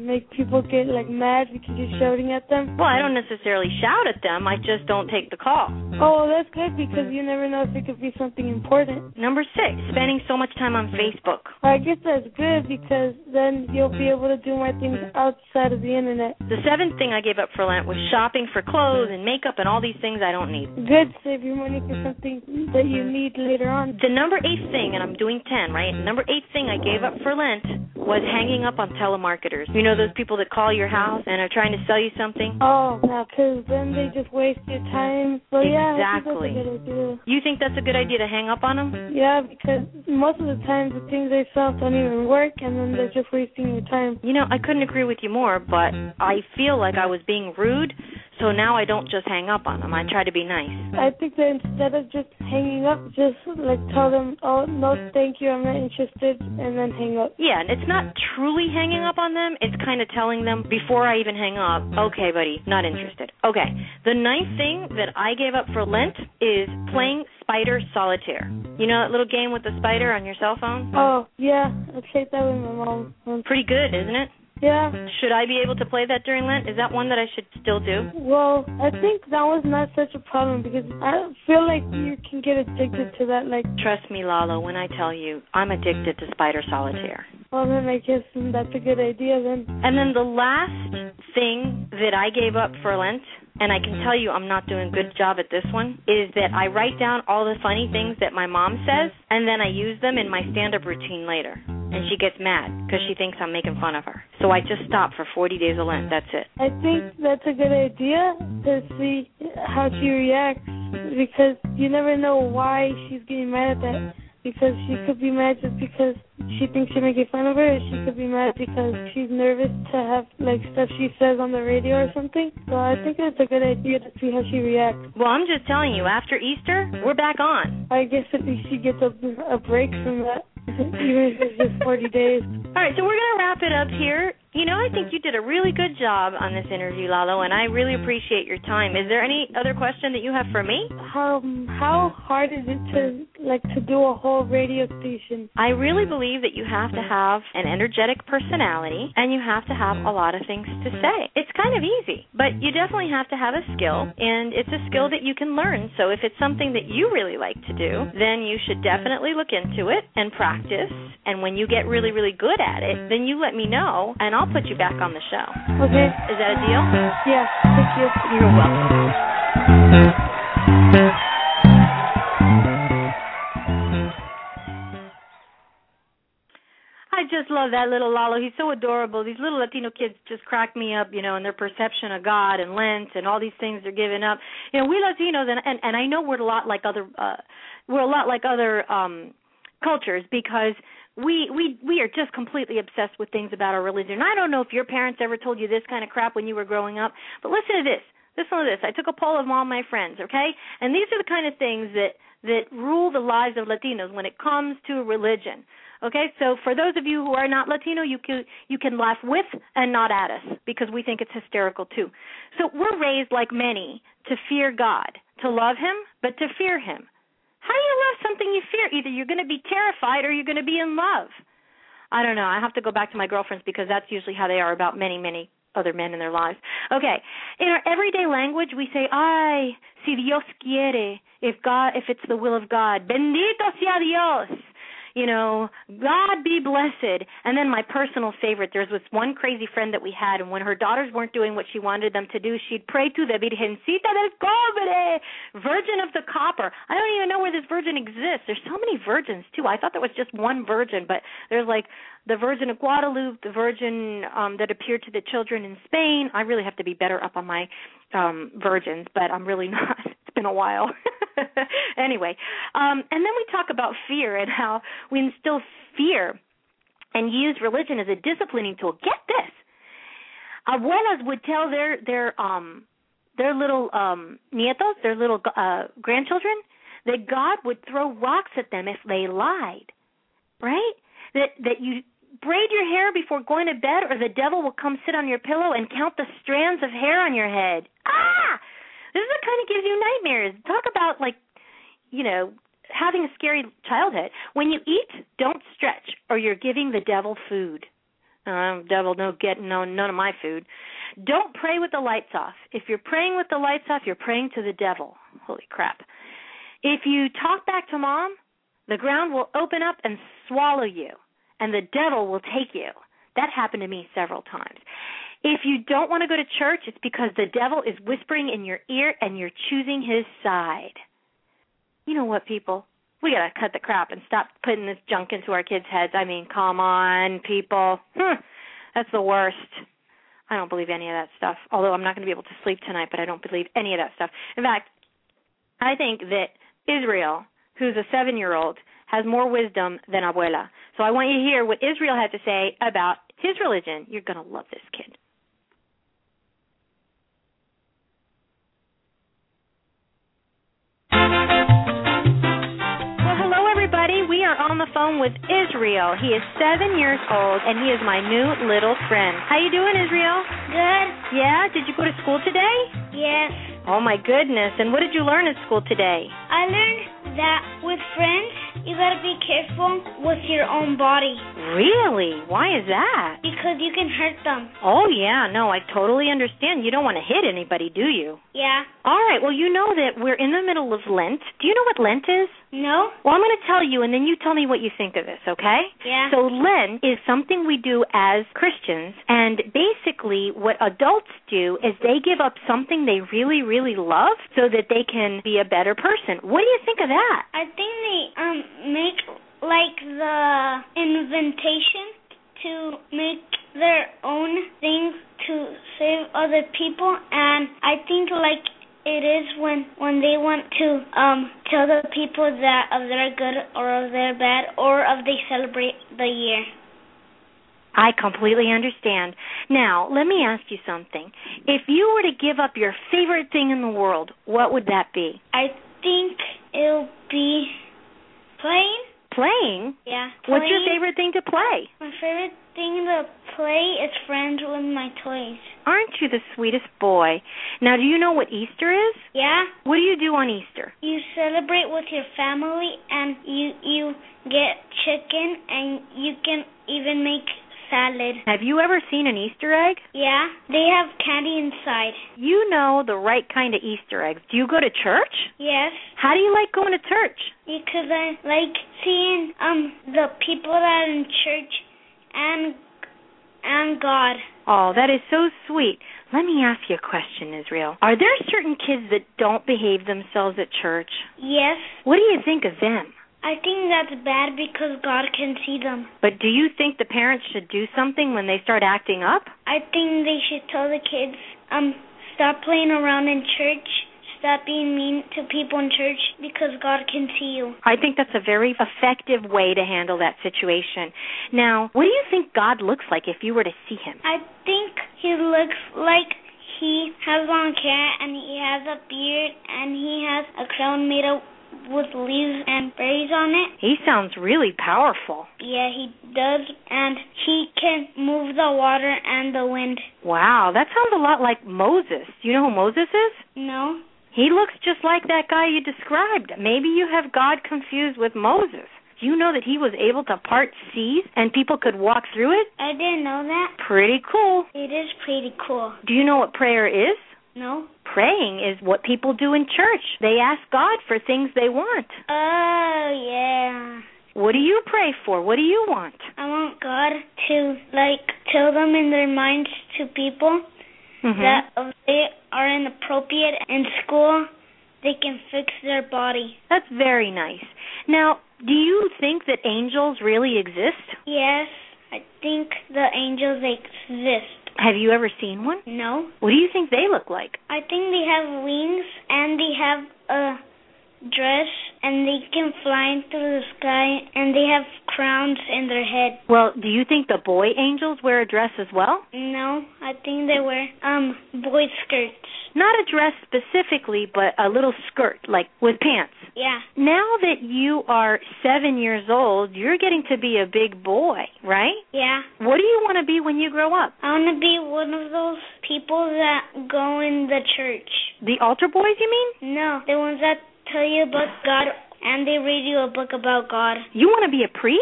make people get like mad because you're shouting at them? Well, I don't necessarily shout at them. I just don't take the call. Oh, well, that's good because you never know if it could be something important. Number 6, spending so much time on Facebook. I guess that's good because then you'll be able to do more things outside of the internet. The 7th thing I gave up for Lent was shopping for clothes and makeup and all these things I don't need. Good, save your money for something that you need later on. The number 8 thing, and I'm doing 10, right? The number 8 thing I gave up for Lent was hanging up on telemarketers. You know those people that call your house and are trying to sell you something? Oh, no, because then they just waste your time. So yeah, exactly. I think that's a good idea. You think that's a good idea to hang up on them? Yeah, because most of the time the things they sell don't even work, and then they're just wasting your time. You know, I couldn't agree with you more, but I feel like I was being rude, so now I don't just hang up on them. I try to be nice. I think that instead of just hanging up, just like tell them, oh, no, thank you, I'm not interested, and then hang up. Yeah, and it's not truly hanging up on them. It's kind of telling them before I even hang up, okay, buddy, not interested. Okay, the 9th thing that I gave up for Lent is playing Spider Solitaire. You know that little game with the spider on your cell phone? Oh, yeah, I played that with my mom. Pretty good, isn't it? Yeah. Should I be able to play that during Lent? Is that one that I should still do? Well, I think that was not such a problem because I feel like you can get addicted to that. Like, trust me, Lalo, when I tell you, I'm addicted to Spider Solitaire. Well, then I guess that's a good idea then. And then the last thing that I gave up for Lent, and I can tell you I'm not doing a good job at this one, is that I write down all the funny things that my mom says, and then I use them in my stand-up routine later. And she gets mad because she thinks I'm making fun of her. So I just stop for 40 days of Lent. That's it. I think that's a good idea to see how she reacts because you never know why she's getting mad at that. Because she could be mad just because she thinks you're making fun of her, or she could be mad because she's nervous to have, like, stuff she says on the radio or something. So I think it's a good idea to see how she reacts. Well, I'm just telling you, after Easter, we're back on. I guess at least she gets a break from that, even if it's just 40 days. All right, so we're going to wrap it up here. You know, I think you did a really good job on this interview, Lalo, and I really appreciate your time. Is there any other question that you have for me? How hard is it to do a whole radio station? I really believe that you have to have an energetic personality, and you have to have a lot of things to say. It's kind of easy, but you definitely have to have a skill, and it's a skill that you can learn. So if it's something that you really like to do, then you should definitely look into it and practice. And when you get really, really good at it, then you let me know, and I'll put you back on the show. Okay. Is that a deal? Yeah, thank you. You're welcome. I just love that little Lalo. He's so adorable. These little Latino kids just crack me up, you know, and their perception of God and Lent and all these things they're giving up. You know, we Latinos, and I know we're a lot like other cultures because we are just completely obsessed with things about our religion. I don't know if your parents ever told you this kind of crap when you were growing up, but listen to this. Listen to this. I took a poll of all my friends, okay? And these are the kind of things that rule the lives of Latinos when it comes to religion. Okay, so for those of you who are not Latino, you can laugh with and not at us because we think it's hysterical too. So we're raised like many to fear God, to love Him, but to fear Him. How do you love something you fear? Either you're going to be terrified or you're going to be in love. I don't know. I have to go back to my girlfriends because that's usually how they are about many, many other men in their lives. Okay, in our everyday language, we say, "Ay, si Dios quiere," if it's the will of God. Bendito sea Dios. You know, God be blessed. And then my personal favorite, there's this one crazy friend that we had, and when her daughters weren't doing what she wanted them to do, she'd pray to the Virgencita del Cobre, Virgin of the Copper. I don't even know where this virgin exists. There's so many virgins, too. I thought there was just one virgin, but there's like the Virgin of Guadalupe, the Virgin that appeared to the children in Spain. I really have to be better up on my virgins, but I'm really not. It's been a while. Anyway, and then we talk about fear and how we instill fear and use religion as a disciplining tool. Get this. Abuelas would tell their little nietos, their little grandchildren, that God would throw rocks at them if they lied, right? That you braid your hair before going to bed or the devil will come sit on your pillow and count the strands of hair on your head. Ah! This is what kind of gives you nightmares. Talk about, like, you know, having a scary childhood. When you eat, don't stretch, or you're giving the devil food. Devil, none of my food. Don't pray with the lights off. If you're praying with the lights off, you're praying to the devil. Holy crap. If you talk back to Mom, the ground will open up and swallow you, and the devil will take you. That happened to me several times. If you don't want to go to church, it's because the devil is whispering in your ear and you're choosing his side. You know what, people? We got to cut the crap and stop putting this junk into our kids' heads. I mean, come on, people. That's the worst. I don't believe any of that stuff, although I'm not going to be able to sleep tonight, but I don't believe any of that stuff. In fact, I think that Israel, who's a 7-year-old, has more wisdom than Abuela. So I want you to hear what Israel had to say about his religion. You're going to love this kid. We are on the phone with Israel. He is 7 years old, and he is my new little friend. How you doing, Israel? Good. Yeah? Did you go to school today? Yes. Oh, my goodness. And what did you learn at school today? I learned that with friends, you got to be careful with your own body. Really? Why is that? Because you can hurt them. Oh, yeah. No, I totally understand. You don't want to hit anybody, do you? Yeah. All right. Well, you know that we're in the middle of Lent. Do you know what Lent is? No. Well, I'm going to tell you, and then you tell me what you think of this, okay? Yeah. So Lent is something we do as Christians, and basically what adults do is they give up something they really, really love so that they can be a better person. What do you think of that? I think they make like the invitation to make their own things to save other people, and I think like it is when they want to tell the people that if they're good or if they're bad or if they celebrate the year. I completely understand. Now, let me ask you something. If you were to give up your favorite thing in the world, what would that be? I think it'll be playing. Playing? Yeah. What's your favorite thing to play? My favorite thing to play is friends with my toys. Aren't you the sweetest boy? Now, do you know what Easter is? Yeah. What do you do on Easter? You celebrate with your family, and you get chicken, and you can even make salad. Have you ever seen an Easter egg? Yeah. They have candy inside. You know the right kind of Easter eggs. Do you go to church? Yes. How do you like going to church? Because I like seeing the people that are in church and God. Oh, that is so sweet. Let me ask you a question, Israel. Are there certain kids that don't behave themselves at church? Yes. What do you think of them? I think that's bad because God can see them. But do you think the parents should do something when they start acting up? I think they should tell the kids, stop playing around in church, stop being mean to people in church because God can see you. I think that's a very effective way to handle that situation. Now, what do you think God looks like if you were to see him? I think he looks like he has long hair and he has a beard and he has a crown made of with leaves and berries on it. He sounds really powerful. Yeah, he does, and he can move the water and the wind. Wow, that sounds a lot like Moses. Do you know who Moses is? No. He looks just like that guy you described. Maybe you have God confused with Moses. Do you know that he was able to part seas and people could walk through it? I didn't know that. Pretty cool. It is pretty cool. Do you know what prayer is? No. Praying is what people do in church. They ask God for things they want. Oh, yeah. What do you pray for? What do you want? I want God to, tell them in their minds to people that if they are inappropriate in school, they can fix their body. That's very nice. Now, do you think that angels really exist? Yes, I think the angels exist. Have you ever seen one? No. What do you think they look like? I think they have wings and they have a dress and they can fly through the sky and they have crowns in their head. Well, do you think the boy angels wear a dress as well? No, I think they wear boy skirts. Not a dress specifically, but a little skirt, like with pants. Yeah. Now that you are 7 years old, you're getting to be a big boy, right? Yeah. What do you want to be when you grow up? I want to be one of those people that go in the church. The altar boys, you mean? No, the ones that tell you about God and they read you a book about God. You want to be a priest?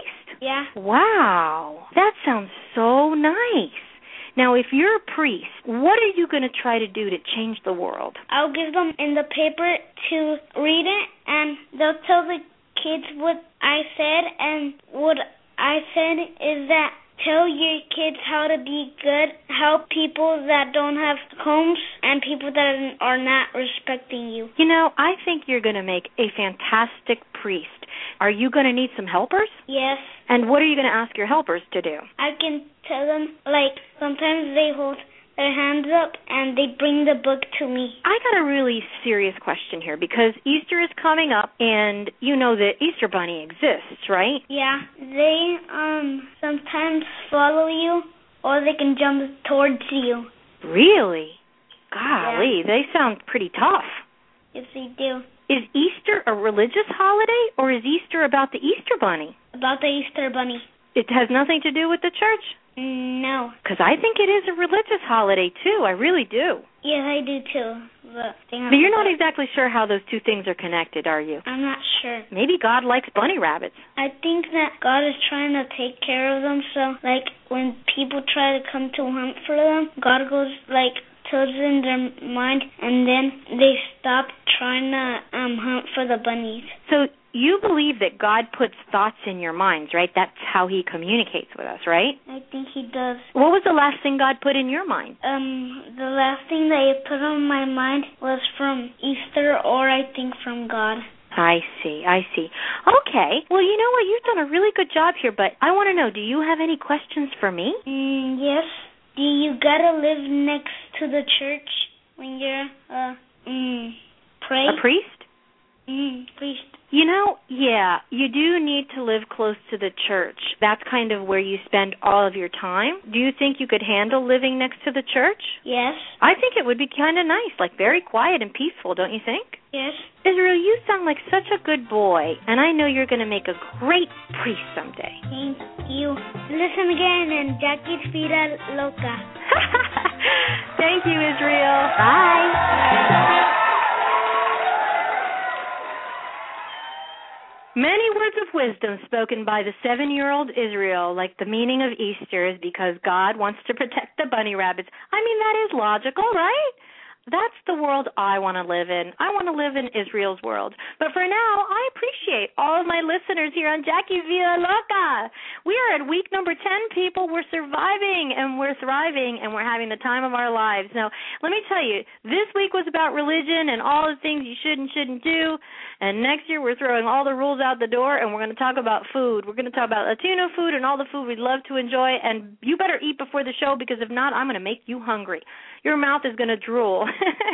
Yeah. Wow. That sounds so nice. Now, if you're a priest, what are you going to try to do to change the world? I'll give them in the paper to read it, and they'll tell the kids what I said, and what I said is that tell your kids how to be good, help people that don't have homes, and people that are not respecting you. You know, I think you're going to make a fantastic priest. Are you going to need some helpers? Yes. And what are you going to ask your helpers to do? I can tell them, like, sometimes they hold their hands up and they bring the book to me. I got a really serious question here because Easter is coming up and you know the Easter Bunny exists, right? Yeah. They sometimes follow you or they can jump towards you. Really? Golly, Yeah. they sound pretty tough. Yes, they do. Is Easter a religious holiday or is Easter about the Easter Bunny? About the Easter Bunny. It has nothing to do with the church? No. Because I think it is a religious holiday, too. I really do. Yes, I do, too. But you're not exactly sure how those two things are connected, are you? I'm not sure. Maybe God likes bunny rabbits. I think that God is trying to take care of them, so, like, when people try to come to hunt for them, God goes, like, tells in their mind, and then they stop trying to hunt for the bunnies. So you believe that God puts thoughts in your minds, right? That's how he communicates with us, right? I think he does. What was the last thing God put in your mind? The last thing that he put on my mind was from Easter, or I think from God. I see. Okay. Well, you know what? You've done a really good job here, but I want to know, do you have any questions for me? Yes. Do you gotta live next to the church when you're pray? A priest? Priest. You know, yeah, you do need to live close to the church. That's kind of where you spend all of your time. Do you think you could handle living next to the church? Yes. I think it would be kind of nice, like very quiet and peaceful, don't you think? Yes. Israel, you sound like such a good boy, and I know you're going to make a great priest someday. Thank you. Listen again in Jackie's Vida Loca. Thank you, Israel. Bye. Many words of wisdom spoken by the 7-year-old Israel, like the meaning of Easter is because God wants to protect the bunny rabbits. I mean, that is logical, right? That's the world I want to live in. I want to live in Israel's world. But for now, I appreciate all of my listeners here on Jackie's Vida Loca. We are at week number 10, people. We're surviving, and we're thriving, and we're having the time of our lives. Now, let me tell you, this week was about religion and all the things you should and shouldn't do. And next year, we're throwing all the rules out the door, and we're going to talk about food. We're going to talk about Latino food and all the food we'd love to enjoy. And you better eat before the show, because if not, I'm going to make you hungry. Your mouth is going to drool.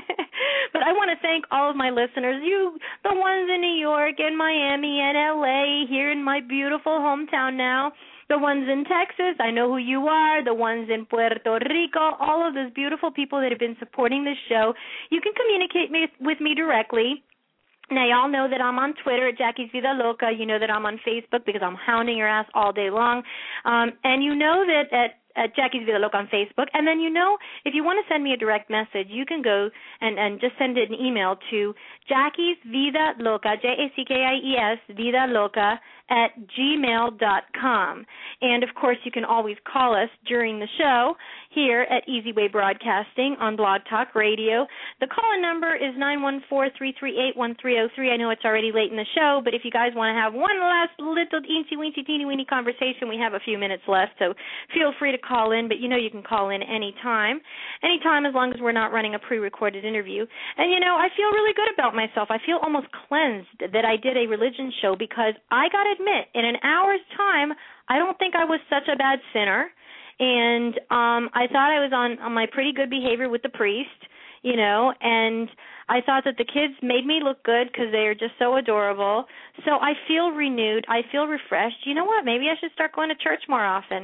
But I want to thank all of my listeners, you, the ones in New York and Miami and L.A., here in my beautiful hometown now, the ones in Texas, I know who you are, the ones in Puerto Rico, all of those beautiful people that have been supporting this show. You can communicate with me directly. Now, y'all know that I'm on Twitter at Jackie's Vida Loca. You know that I'm on Facebook because I'm hounding your ass all day long. And you know that at Jackie's Vida Loca on Facebook. And then you know, if you want to send me a direct message, you can go and just send an email to Jackie's Vida Loca, Jackies, Vida Loca, at gmail.com. And, of course, you can always call us during the show here at Easy Way Broadcasting on Blog Talk Radio. The call-in number is 914-338-1303. I know it's already late in the show, but if you guys want to have one last little teensy-weensy, teeny-weeny conversation, we have a few minutes left, so feel free to call in, but you know you can call in anytime as long as we're not running a pre-recorded interview. And, you know, I feel really good about myself. I feel almost cleansed that I did a religion show because I got to admit, in an hour's time, I don't think I was such a bad sinner. And I thought I was on my pretty good behavior with the priest, you know, and I thought that the kids made me look good because they are just so adorable. So I feel renewed. I feel refreshed. You know what? Maybe I should start going to church more often.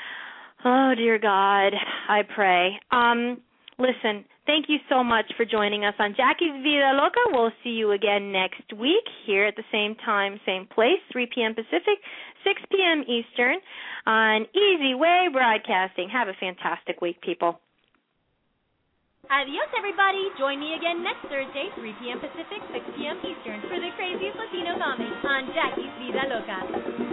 Oh, dear God, I pray. Listen, thank you so much for joining us on Jackie's Vida Loca. We'll see you again next week here at the same time, same place, 3 p.m. Pacific, 6 p.m. Eastern on Easy Way Broadcasting. Have a fantastic week, people. Adios, everybody. Join me again next Thursday, 3 p.m. Pacific, 6 p.m. Eastern for the craziest Latino comedy on Jackie's Vida Loca.